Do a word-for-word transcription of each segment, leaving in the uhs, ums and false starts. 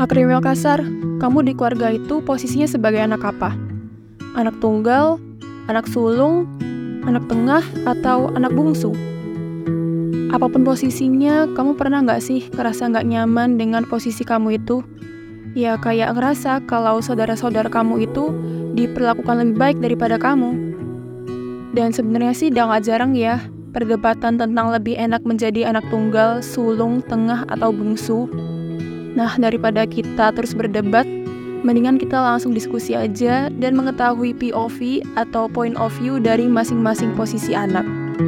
Kriwil kasar, kamu di keluarga itu posisinya sebagai anak apa? Anak tunggal, anak sulung, anak tengah, atau anak bungsu? Apapun posisinya, kamu pernah nggak sih ngerasa nggak nyaman dengan posisi kamu itu? Ya kayak ngerasa kalau saudara-saudara kamu itu diperlakukan lebih baik daripada kamu. Dan sebenarnya sih udah nggak jarang ya perdebatan tentang lebih enak menjadi anak tunggal, sulung, tengah, atau bungsu. Nah, daripada kita terus berdebat, mendingan kita langsung diskusi aja dan mengetahui P O V atau point of view dari masing-masing posisi anak.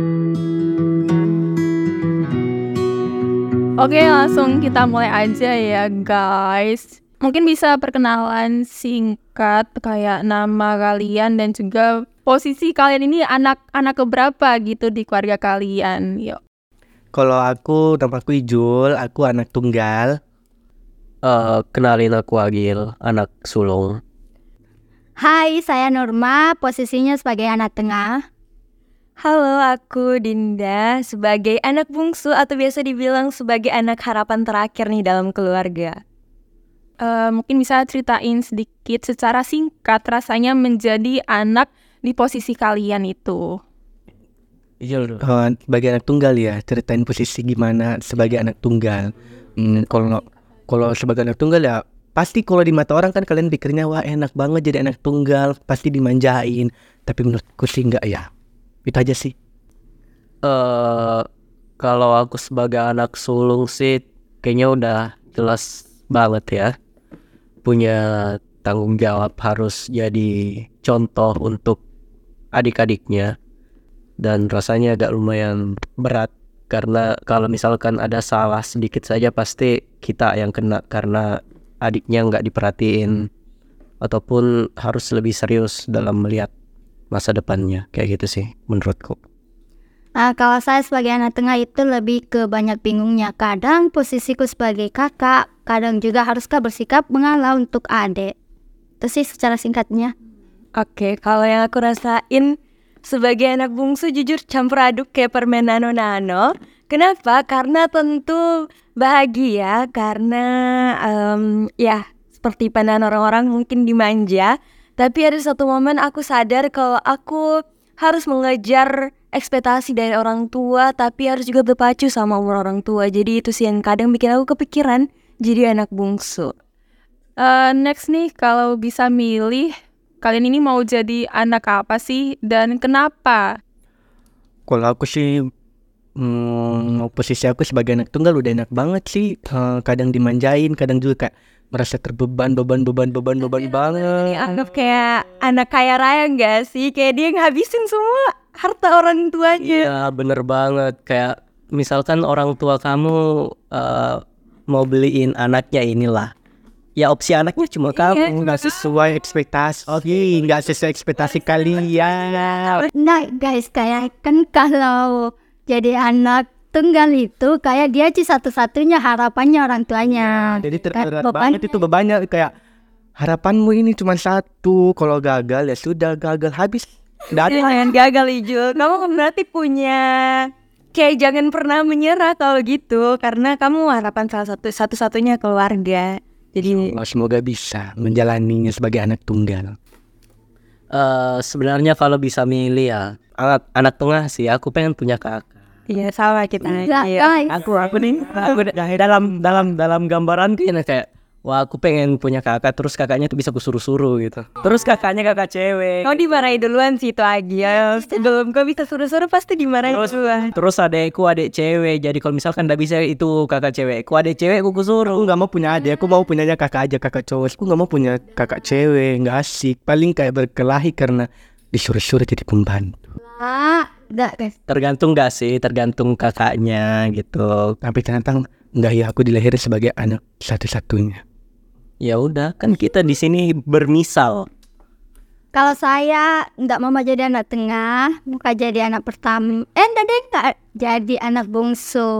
Oke, langsung kita mulai aja ya guys. Mungkin bisa perkenalan singkat kayak nama kalian dan juga posisi kalian ini anak-anak keberapa gitu di keluarga kalian. Yuk. Kalau aku, namaku Ijul, aku anak tunggal. Uh, kenalin aku Agil, anak sulung. Hai, saya Norma, posisinya sebagai anak tengah. Halo, aku Dinda, sebagai anak bungsu atau biasa dibilang sebagai anak harapan terakhir nih dalam keluarga. Uh, mungkin bisa ceritain sedikit secara singkat rasanya menjadi anak di posisi kalian itu. Ijul, uh, sebagai anak tunggal ya, ceritain posisi gimana sebagai anak tunggal. Hmm, kalau Kalau sebagai anak tunggal ya pasti kalau di mata orang kan kalian pikirnya wah enak banget jadi anak tunggal, pasti dimanjain. Tapi menurutku sih enggak ya. Itu aja sih. Uh, kalau aku sebagai anak sulung sih kayaknya udah jelas banget ya. Punya tanggung jawab harus jadi contoh untuk adik-adiknya. Dan rasanya agak lumayan berat. Karena kalau misalkan ada salah sedikit saja pasti kita yang kena karena adiknya nggak diperhatiin ataupun harus lebih serius dalam melihat masa depannya, kayak gitu sih menurutku. Nah, kalau saya sebagai anak tengah itu lebih ke banyak bingungnya. Kadang posisiku sebagai kakak, kadang juga haruskah bersikap mengalah untuk adik. Itu sih secara singkatnya. Oke, kalau yang aku rasain sebagai anak bungsu jujur campur aduk kayak permen nano-nano. Kenapa? Karena tentu bahagia karena um, ya seperti pandangan orang-orang mungkin dimanja. Tapi ada satu momen aku sadar kalau aku harus mengejar ekspektasi dari orang tua tapi harus juga berpacu sama umur orang tua. Jadi itu sih yang kadang bikin aku kepikiran jadi anak bungsu. Uh, next nih, kalau bisa milih, kalian ini mau jadi anak apa sih dan kenapa? Kalau aku sih hmm, posisi aku sebagai anak tunggal udah enak banget sih. uh, Kadang dimanjain, kadang juga kayak merasa terbeban, beban, beban, beban, beban banget. Dianggap kayak anak kaya raya gak sih? Kayak dia ngabisin semua harta orang tuanya. Iya bener banget. Kayak misalkan orang tua kamu uh, mau beliin anaknya inilah, ya opsi anaknya cuma kamu, nggak sesuai ekspektasi. Oke, nggak sesuai ekspektasi kalian. Nah guys, kayak kan kalau jadi anak tunggal itu kayak dia sih satu-satunya harapannya orang tuanya. Jadi terberat banget itu bebannya, kayak harapanmu ini cuma satu, kalau gagal ya sudah gagal habis. Dari jangan gagal Ijul, kamu berarti punya kayak jangan pernah menyerah kalau gitu, karena kamu harapan salah satu satu-satunya keluarga. Jadi oh, semoga bisa menjalaninya sebagai anak tunggal. Uh, sebenarnya kalau bisa milih ya anak anak tengah sih. Aku pengen punya kakak. Iya sama kita. Iya. Aku aku nih aku dalam dalam dalam gambaran kayak kayak wah aku pengen punya kakak terus kakaknya tuh bisa kusuruh-suruh gitu. Terus kakaknya kakak cewek. Kau dimarahi duluan sih itu Agil. Sebelum kau bisa suruh-suruh pasti dimarahi terus, duluan. Terus adekku adek cewek. Jadi kalau misalkan nggak bisa itu kakak cewekku, adek cewek aku kusuruh. Aku nggak mau punya adik, aku mau punyanya kakak aja, kakak cowok. Aku nggak mau punya kakak cewek, nggak asik. Paling kayak berkelahi karena disuruh-suruh jadi pembantu. Ah, enggak guys. Tergantung gak sih, tergantung kakaknya gitu. Tapi ternyata enggak ya, aku dilahirin sebagai anak satu-satunya. Ya udah, kan kita di sini bermisal. Kalau saya enggak mau jadi anak tengah, mau jadi anak pertama. Eh, enggak deh, enggak jadi anak bungsu.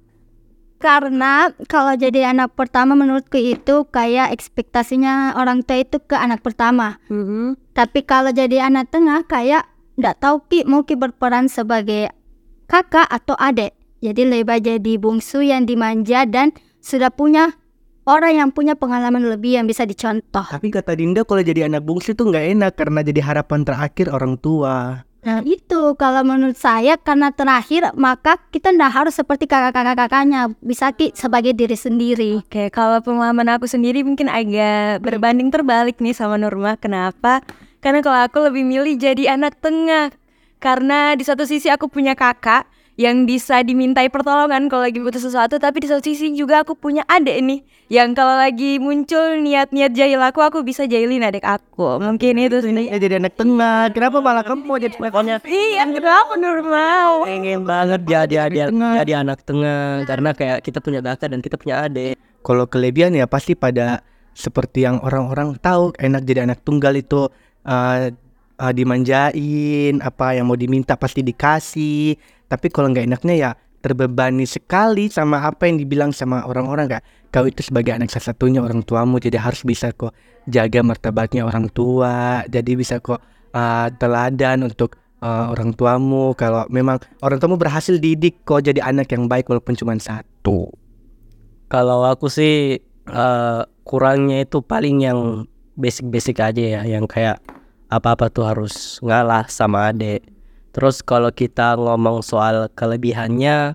Karena kalau jadi anak pertama menurutku itu kayak ekspektasinya orang tua itu ke anak pertama. Mm-hmm. Tapi kalau jadi anak tengah kayak enggak tahu Ki mau Ki berperan sebagai kakak atau adik. Jadi lebih jadi bungsu yang dimanja dan sudah punya orang yang punya pengalaman lebih yang bisa dicontoh. Tapi kata Dinda kalau jadi anak bungsu tuh nggak enak karena jadi harapan terakhir orang tua. Nah itu kalau menurut saya karena terakhir maka kita ndak harus seperti kakak-kakak-kakaknya, bisa ki sebagai diri sendiri. Oke, kalau pengalaman aku sendiri mungkin agak berbanding terbalik nih sama Nurma. Kenapa? Karena kalau aku lebih milih jadi anak tengah. Karena di satu sisi aku punya kakak yang bisa dimintai pertolongan kalau lagi butuh sesuatu, tapi di satu sisi juga aku punya adik nih yang kalau lagi muncul niat-niat jahil aku, aku bisa jahilin adik aku. Mungkin itu sih. Ya jadi anak tengah. Kenapa malah kamu mau jadi pokoknya? Iya, kenapa Nurma? Pengen banget jadi jadi jadi anak tengah karena kayak kita punya kakak dan kita punya adik. Kalau kelebihan ya pasti pada seperti yang orang-orang tahu, enak jadi anak tunggal itu uh, uh, dimanjain, apa yang mau diminta pasti dikasih. Tapi kalau nggak enaknya ya terbebani sekali sama apa yang dibilang sama orang-orang, kak. Kau itu sebagai anak salah satunya orang tuamu, jadi harus bisa kok jaga martabatnya orang tua. Jadi bisa kok uh, teladan untuk uh, orang tuamu. Kalau memang orang tuamu berhasil didik kok jadi anak yang baik walaupun cuma satu. Kalau aku sih uh, kurangnya itu paling yang basic-basic aja ya, yang kayak apa-apa tuh harus ngalah sama adik. Terus kalau kita ngomong soal kelebihannya,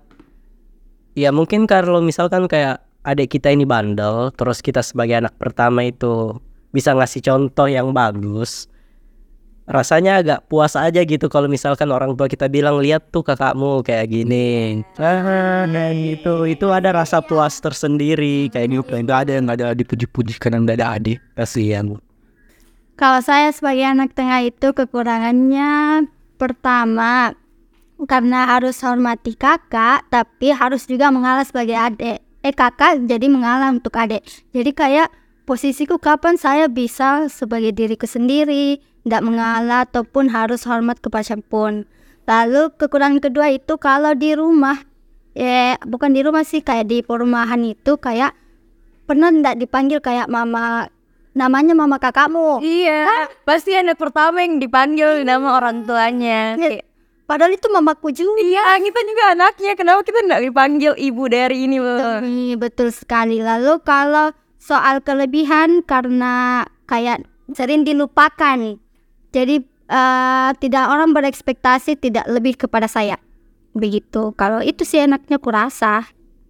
ya mungkin kalau misalkan kayak adik kita ini bandel, terus kita sebagai anak pertama itu bisa ngasih contoh yang bagus, rasanya agak puas aja gitu kalau misalkan orang tua kita bilang, lihat tuh kakakmu kayak gini. Ah, nah itu itu ada rasa puas tersendiri kayak gitu. Itu ada yang ada dipuji-puji karena ada adik, kasihan. Kalau saya sebagai anak tengah itu kekurangannya pertama karena harus hormati kakak, tapi harus juga mengalah sebagai adik. Eh kakak jadi mengalah untuk adik. Jadi kayak posisiku kapan saya bisa sebagai diriku sendiri, tidak mengalah ataupun harus hormat kepada siapapun. Lalu kekurangan kedua itu kalau di rumah, eh bukan di rumah sih, kayak di perumahan itu kayak pernah tidak dipanggil kayak mama, namanya mama kakakmu. Iya, pasti anak pertama yang dipanggil nama orang tuanya. Ya, padahal itu mamaku juga. Iya, kita juga anaknya. Kenapa kita tidak dipanggil ibu dari ini loh? Iya, betul sekali. Lalu kalau soal kelebihan karena kayak sering dilupakan. Jadi uh, tidak orang berekspektasi tidak lebih kepada saya. Begitu. Kalau itu sih enaknya kurasa.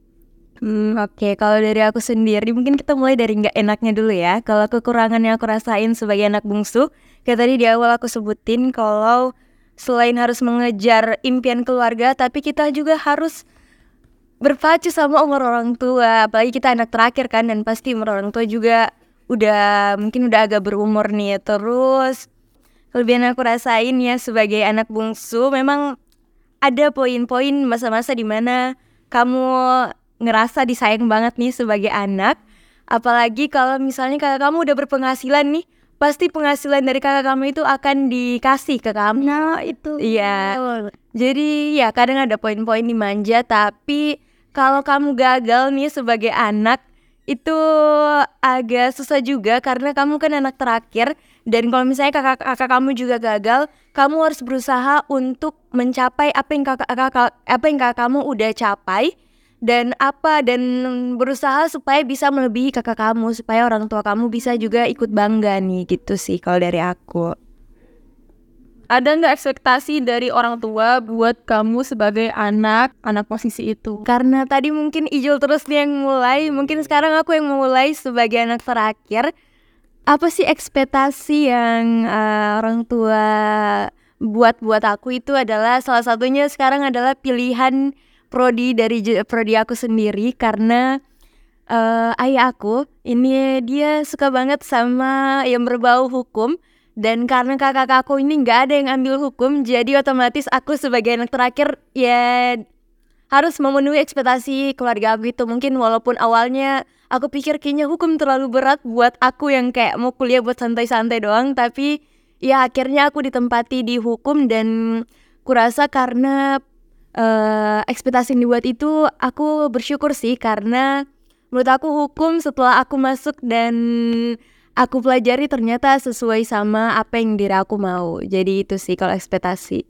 Hmm, oke. Okay. Kalau dari aku sendiri, mungkin kita mulai dari nggak enaknya dulu ya. Kalau kekurangan yang aku rasain sebagai anak bungsu, kayak tadi di awal aku sebutin kalau selain harus mengejar impian keluarga, tapi kita juga harus berpacu sama umur orang tua. Apalagi kita anak terakhir kan, dan pasti umur orang tua juga udah mungkin udah agak berumur nih. Terus kelebihan yang aku rasain ya sebagai anak bungsu, memang ada poin-poin masa-masa dimana kamu ngerasa disayang banget nih sebagai anak. Apalagi kalau misalnya kakak kamu udah berpenghasilan nih, pasti penghasilan dari kakak kamu itu akan dikasih ke kamu. Nah itu. Iya. Jadi ya kadang ada poin-poin dimanja, tapi kalau kamu gagal nih sebagai anak, itu agak susah juga karena kamu kan anak terakhir. Dan kalau misalnya kakak, kakak kamu juga gagal, kamu harus berusaha untuk mencapai apa yang kakak, kakak apa yang kakak kamu udah capai. Dan apa dan berusaha supaya bisa melebihi kakak kamu, supaya orang tua kamu bisa juga ikut bangga nih, gitu sih kalau dari aku. Ada nggak ekspektasi dari orang tua buat kamu sebagai anak anak posisi itu? Karena tadi mungkin Ijul terus nih yang mulai, mungkin sekarang aku yang memulai sebagai anak terakhir. Apa sih ekspektasi yang uh, orang tua buat buat aku itu adalah salah satunya sekarang adalah pilihan prodi dari prodi aku sendiri, karena uh, ayah aku ini dia suka banget sama yang berbau hukum, dan karena kakak aku ini nggak ada yang ambil hukum, jadi otomatis aku sebagai anak terakhir ya harus memenuhi ekspektasi keluarga aku itu. Mungkin walaupun awalnya aku pikir kayaknya hukum terlalu berat buat aku yang kayak mau kuliah buat santai-santai doang, tapi ya akhirnya aku ditempati di hukum, dan kurasa karena Uh, ekspektasi yang dibuat itu aku bersyukur sih, karena menurut aku hukum setelah aku masuk dan aku pelajari ternyata sesuai sama apa yang diri aku mau. Jadi itu sih kalau ekspektasi.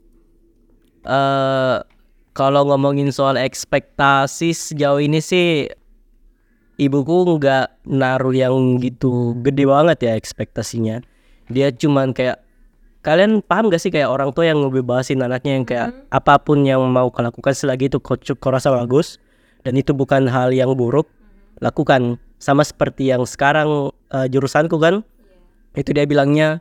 Uh, kalau ngomongin soal ekspektasi sejauh ini sih ibuku nggak naruh yang gitu gede banget ya ekspektasinya. Dia cuman kayak, kalian paham gak sih kayak orang tua yang ngebebasin anaknya yang kayak hmm. apapun yang mau kau lakukan selagi itu kau, kau rasa bagus dan itu bukan hal yang buruk, lakukan. Sama seperti yang sekarang uh, jurusanku kan, yeah. itu dia bilangnya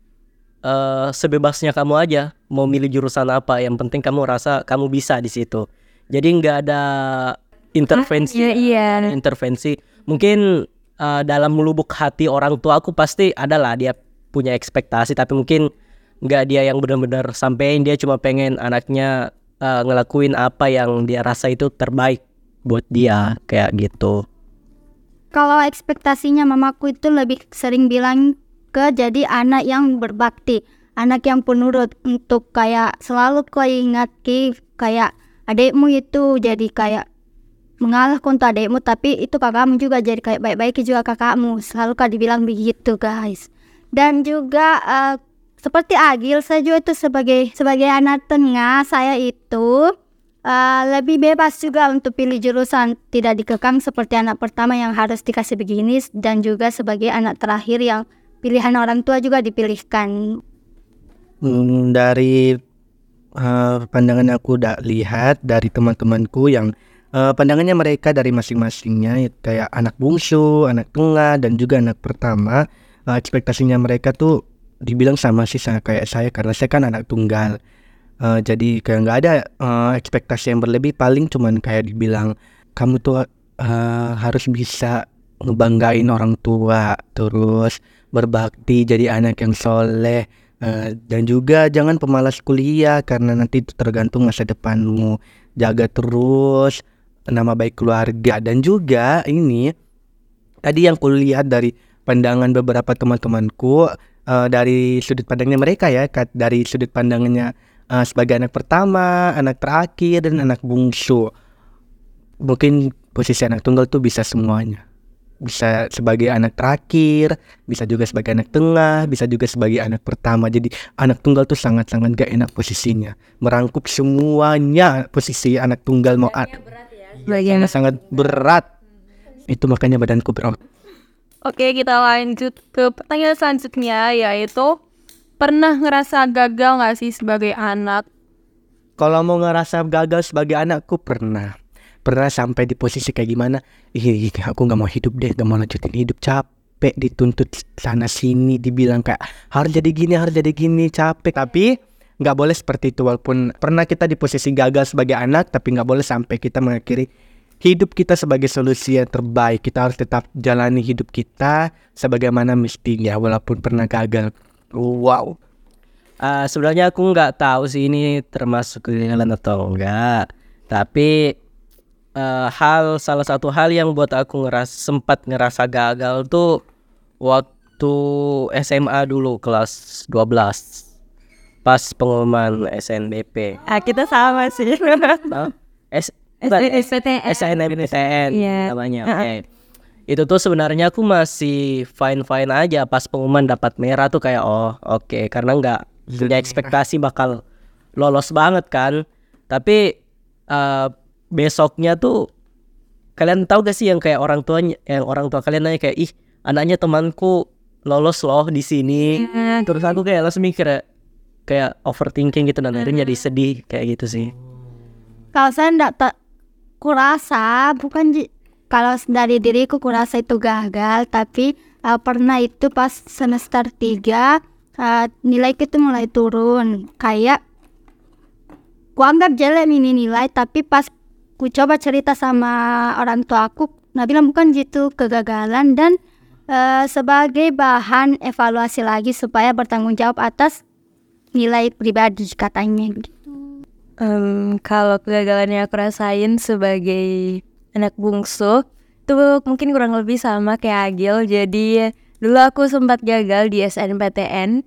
uh, sebebasnya kamu aja mau milih jurusan apa, yang penting kamu rasa kamu bisa di situ. Jadi nggak ada intervensi, ah, iya, iya. intervensi. Mungkin uh, dalam lubuk hati orang tua aku pasti adalah dia punya ekspektasi, tapi mungkin nggak dia yang benar-benar sampein. Dia cuma pengen anaknya uh, ngelakuin apa yang dia rasa itu terbaik buat dia, kayak gitu. Kalau ekspektasinya mamaku itu lebih sering bilang ke jadi anak yang berbakti, anak yang penurut, untuk kayak selalu kau ingat ki kayak adikmu itu jadi kayak mengalah untuk adikmu, tapi itu kakakmu juga jadi kayak baik-baik juga kakakmu, selalu kau dibilang begitu guys. Dan juga uh, seperti Agil, saya juga itu sebagai sebagai anak tengah, saya itu uh, lebih bebas juga untuk pilih jurusan, tidak dikekang seperti anak pertama yang harus dikasih begini, dan juga sebagai anak terakhir yang pilihan orang tua juga dipilihkan. Hmm, dari uh, pandangan aku udah lihat dari teman-temanku yang uh, pandangannya mereka dari masing-masingnya, kayak anak bungsu, anak tengah, dan juga anak pertama. Uh, ekspektasinya mereka tuh dibilang sama sih sama kayak saya, karena saya kan anak tunggal. Uh, jadi kayak nggak ada uh, ekspektasi yang berlebih, paling cuman kayak dibilang kamu tuh uh, harus bisa ngebanggain orang tua, terus berbakti jadi anak yang soleh, uh, dan juga jangan pemalas kuliah karena nanti itu tergantung masa depanmu. Jaga terus nama baik keluarga. Dan juga ini tadi yang kulihat dari pandangan beberapa teman-temanku, Uh, dari sudut pandangnya mereka ya, dari sudut pandangannya uh, sebagai anak pertama, anak terakhir, dan anak bungsu. Mungkin posisi anak tunggal tuh bisa semuanya. Bisa sebagai anak terakhir, bisa juga sebagai anak tengah, bisa juga sebagai anak pertama. Jadi anak tunggal tuh sangat-sangat gak enak posisinya, merangkup semuanya. Posisi anak tunggal mau at- ya? sangat berat. Itu makanya badanku berat. Oke, kita lanjut ke pertanyaan selanjutnya, yaitu pernah ngerasa gagal gak sih sebagai anak? Kalau mau ngerasa gagal sebagai anakku pernah. Pernah sampai di posisi kayak gimana, ih aku gak mau hidup deh, gak mau lanjutin hidup, capek dituntut sana sini, dibilang kayak harus jadi gini, harus jadi gini, capek. Tapi gak boleh seperti itu. Walaupun pernah kita di posisi gagal sebagai anak, tapi gak boleh sampai kita mengakhiri hidup kita sebagai solusi yang terbaik. Kita harus tetap jalani hidup kita sebagaimana mestinya walaupun pernah gagal. Wow. Uh, sebenarnya aku nggak tahu sih ini termasuk kegagalan atau enggak. Tapi uh, hal salah satu hal yang buat aku ngeras sempat ngerasa gagal tuh waktu S M A dulu kelas dua belas. Pas pengumuman S N B P. Ah, kita sama sih. Nah, S S N P T N. S N B T N yeah. namanya. Oke. Okay. Itu tuh sebenarnya aku masih fine-fine aja, pas pengumuman dapat merah tuh kayak oh oke okay. Karena nggak punya ekspektasi bakal lolos banget kan. Tapi uh, besoknya tuh kalian tahu gak sih yang kayak orang tuanya, yang orang tua kalian nanya kayak ih anaknya temanku lolos loh di sini. Yeah. Terus aku kayak langsung mikir kayak overthinking gitu dan akhirnya jadi sedih kayak gitu sih. Kalau saya enggak tak kurasa, bukan j- kalau dari diriku kurasa itu gagal, tapi uh, pernah itu pas semester tiga uh, nilaiku itu mulai turun. Kayak ku anggap jelek ini nilai, tapi pas ku coba cerita sama orang tua aku, nah bilang bukan gitu kegagalan, dan uh, sebagai bahan evaluasi lagi supaya bertanggung jawab atas nilai pribadi katanya gitu. Um, kalau kegagalan yang aku rasain sebagai anak bungsu itu mungkin kurang lebih sama kayak Agil. Jadi dulu aku sempat gagal di S N P T N,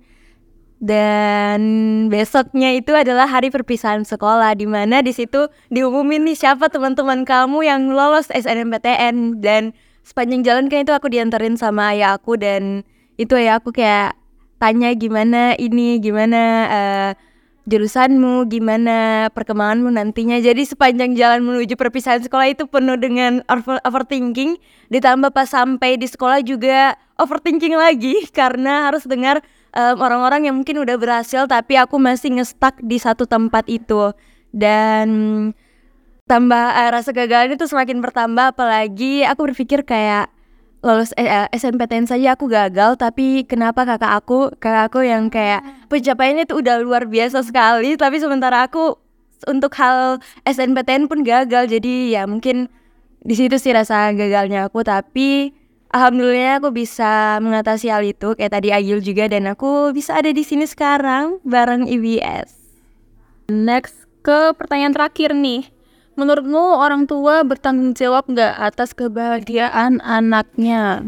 dan besoknya itu adalah hari perpisahan sekolah, di mana di situ diumumin nih siapa teman-teman kamu yang lolos S N M P T N. Dan sepanjang jalan kan itu aku dianterin sama ayah aku, dan itu ayah aku kayak tanya gimana ini gimana uh, jurusanmu, gimana perkembanganmu nantinya. Jadi sepanjang jalan menuju perpisahan sekolah itu penuh dengan over- overthinking. Ditambah pas sampai di sekolah juga overthinking lagi karena harus dengar um, orang-orang yang mungkin udah berhasil tapi aku masih nge-stuck di satu tempat itu. Dan tambah uh, rasa gagal itu semakin bertambah, apalagi aku berpikir kayak lulus eh, S N P T N saja aku gagal, tapi kenapa kakak aku kakak aku yang kayak pencapaiannya itu udah luar biasa sekali, tapi sementara aku untuk hal S N P T N pun gagal. Jadi ya mungkin di situ sih rasa gagalnya aku, tapi alhamdulillah aku bisa mengatasi hal itu kayak tadi Agil juga, dan aku bisa ada di sini sekarang bareng I B S. Next ke pertanyaan terakhir nih. Menurutmu orang tua bertanggung jawab nggak atas kebahagiaan anaknya?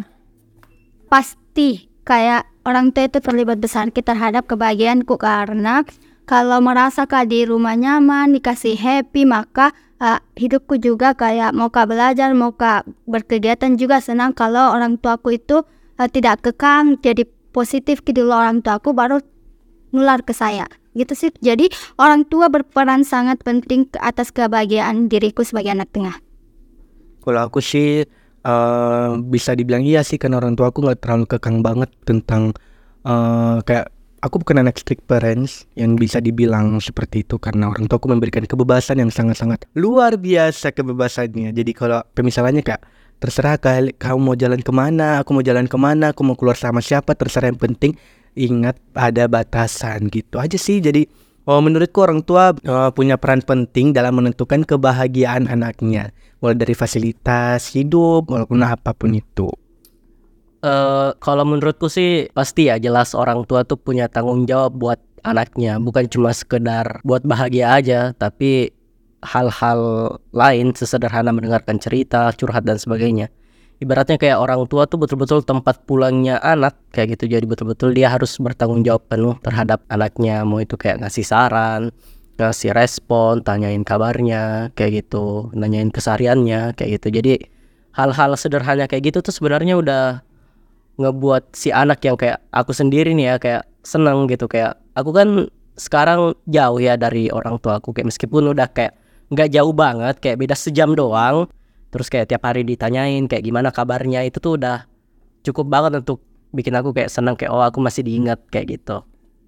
Pasti, kayak orang tua itu terlibat besar terhadap kebahagiaanku, karena kalau merasa kak di rumah nyaman, dikasih happy, maka uh, hidupku juga kayak mau kak belajar, mau kak berkegiatan juga senang. Kalau orang tuaku itu uh, tidak kekang, jadi positif ke dulu orang tuaku, baru nular ke saya. Gitu sih. Jadi orang tua berperan sangat penting ke atas kebahagiaan diriku sebagai anak tengah. Kalau aku sih uh, bisa dibilang iya sih, karena orang tua aku nggak terlalu kekang banget tentang uh, kayak aku bukan anak strict parents yang bisa dibilang seperti itu, karena orang tua aku memberikan kebebasan yang sangat-sangat luar biasa kebebasannya. Jadi kalau pemisalannya kayak terserah kali kamu mau jalan kemana, aku mau jalan kemana, aku mau keluar sama siapa, terserah, yang penting ingat ada batasan, gitu aja sih. Jadi oh, menurutku orang tua uh, punya peran penting dalam menentukan kebahagiaan anaknya, mulai dari fasilitas hidup walaupun apapun itu. Uh, kalau menurutku sih pasti ya jelas orang tua tuh punya tanggung jawab buat anaknya, bukan cuma sekedar buat bahagia aja, tapi hal-hal lain sesederhana mendengarkan cerita, curhat dan sebagainya. Ibaratnya kayak orang tua tuh betul-betul tempat pulangnya anak kayak gitu. Jadi betul-betul dia harus bertanggung jawab penuh terhadap anaknya, mau itu kayak ngasih saran, ngasih respon, tanyain kabarnya kayak gitu, nanyain kesehariannya kayak gitu. Jadi hal-hal sederhana kayak gitu tuh sebenarnya udah ngebuat si anak yang kayak aku sendiri nih ya kayak seneng gitu. Kayak aku kan sekarang jauh ya dari orang tua aku, kayak meskipun udah kayak nggak jauh banget, kayak beda sejam doang, terus kayak tiap hari ditanyain kayak gimana kabarnya, itu tuh udah cukup banget untuk bikin aku kayak senang, kayak oh aku masih diingat kayak gitu.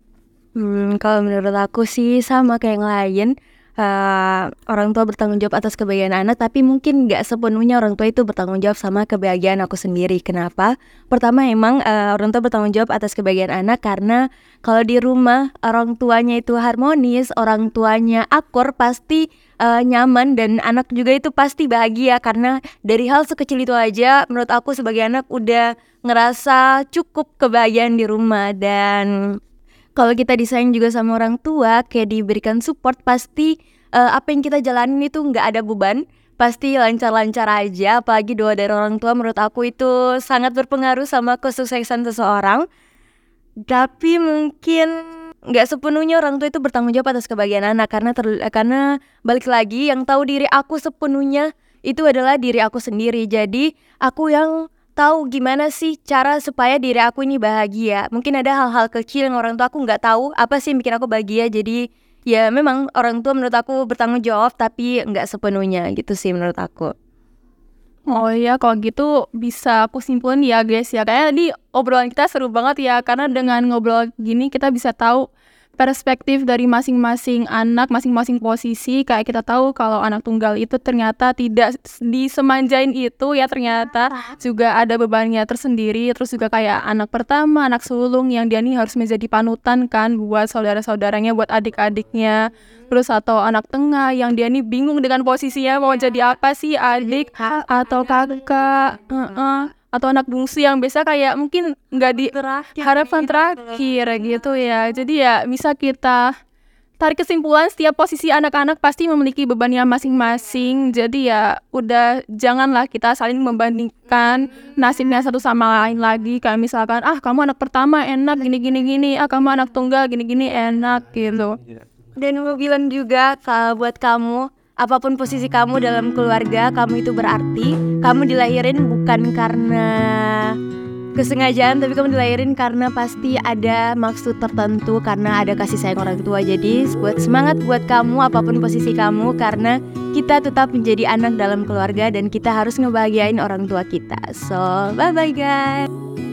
Hmm, kalau menurut aku sih sama kayak yang lain. Uh, orang tua bertanggung jawab atas kebahagiaan anak, tapi mungkin gak sepenuhnya orang tua itu bertanggung jawab sama kebahagiaan aku sendiri. Kenapa? Pertama emang uh, orang tua bertanggung jawab atas kebahagiaan anak karena kalau di rumah orang tuanya itu harmonis, orang tuanya akur, pasti uh, nyaman, dan anak juga itu pasti bahagia. Karena dari hal sekecil itu aja menurut aku sebagai anak udah ngerasa cukup kebahagiaan di rumah. Dan kalau kita disayang juga sama orang tua, kayak diberikan support, pasti uh, apa yang kita jalanin itu nggak ada beban, pasti lancar-lancar aja. Apalagi doa dari orang tua menurut aku itu sangat berpengaruh sama kesuksesan seseorang. Tapi mungkin nggak sepenuhnya orang tua itu bertanggung jawab atas kebahagiaan anak, karena ter- karena balik lagi yang tahu diri aku sepenuhnya itu adalah diri aku sendiri. Jadi aku yang tahu gimana sih cara supaya diri aku ini bahagia. Mungkin ada hal-hal kecil yang orang tua aku nggak tahu apa sih yang bikin aku bahagia. Jadi ya memang orang tua menurut aku bertanggung jawab, tapi nggak sepenuhnya gitu sih menurut aku. Oh iya, kalau gitu bisa aku simpulin ya guys ya. Kayaknya di obrolan kita seru banget ya, karena dengan ngobrol gini kita bisa tahu perspektif dari masing-masing anak, masing-masing posisi. Kayak kita tahu kalau anak tunggal itu ternyata tidak disemanjain itu ya, ternyata juga ada bebannya tersendiri. Terus juga kayak anak pertama, anak sulung yang dia nih harus menjadi panutan kan buat saudara-saudaranya, buat adik-adiknya. Terus atau anak tengah yang dia nih bingung dengan posisinya mau jadi apa sih, adik atau kakak, uh-uh. atau anak bungsu yang biasa kayak mungkin nggak di harapan terakhir gitu ya. Jadi ya bisa kita tarik kesimpulan setiap posisi anak-anak pasti memiliki bebannya masing-masing. Jadi ya udah janganlah kita saling membandingkan nasibnya satu sama lain lagi. Kayak misalkan ah kamu anak pertama enak gini-gini gini, ah kamu anak tunggal gini-gini enak gitu. Dan mau bilang juga kalau buat kamu, apapun posisi kamu dalam keluarga, kamu itu berarti. Kamu dilahirin bukan karena kesengajaan, tapi kamu dilahirin karena pasti ada maksud tertentu, karena ada kasih sayang orang tua. Jadi buat semangat buat kamu apapun posisi kamu, karena kita tetap menjadi anak dalam keluarga dan kita harus ngebahagiain orang tua kita. So bye bye guys.